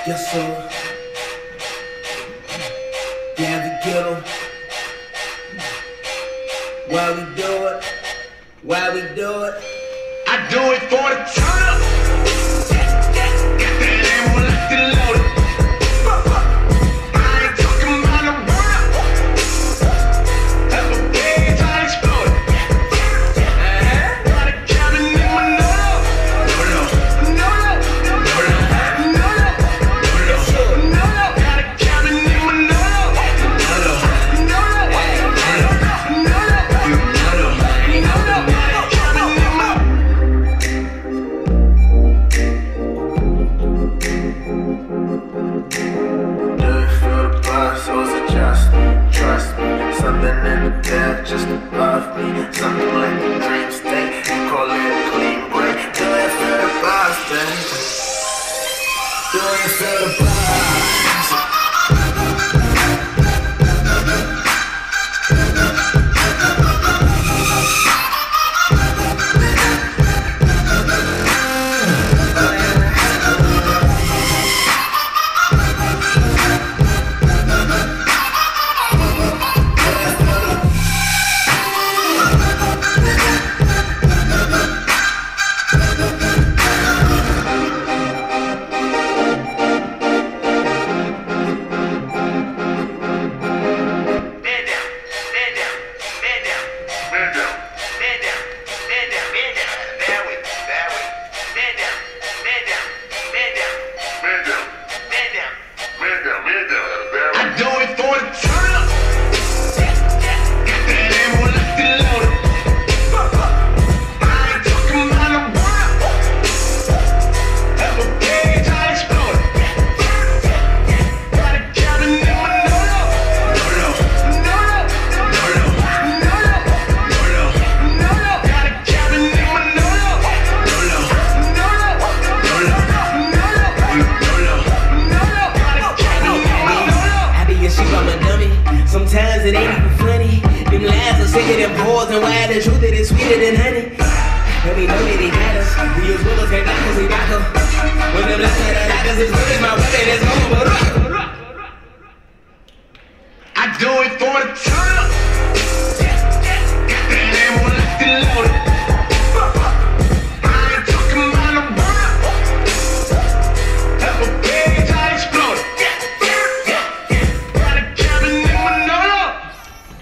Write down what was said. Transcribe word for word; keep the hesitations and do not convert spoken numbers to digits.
Yes, sir. Yeah, we get 'em. Why we do it? Why we do it? I do it for the turn up. Got that ammo locked and loaded. I ain't talking about no run up. Have a big time exploded. Uh-huh. Got a cabin in my no-no. No-no. No-no. No-no. No-no. No-no. Got a cabin in my no-no. No-no. No-no. No-no. No-no. Something in the bed just above me. Something like a dream state. You call it a clean break. Do it for the boss, baby. Do it for the boss. I do it for the turn up. Got that ammo locked and loaded. I ain't talking about no run up. Have a big time exploded. Got a cabin in my no-no. No-no. No-no. No-no. No-no. No-no. No-no. Got a cabin in my no-no. No-no. No-no. No-no. No-no. She I'm a dummy. Sometimes it ain't even funny. Them lies are sicker than poison. Why the truth it is sweeter than honey. And we know that he got us. We use bullets, can't knock us, we rock her. When them lies are the knockers, it's good as my weapon, it's over. I do it for the turn up.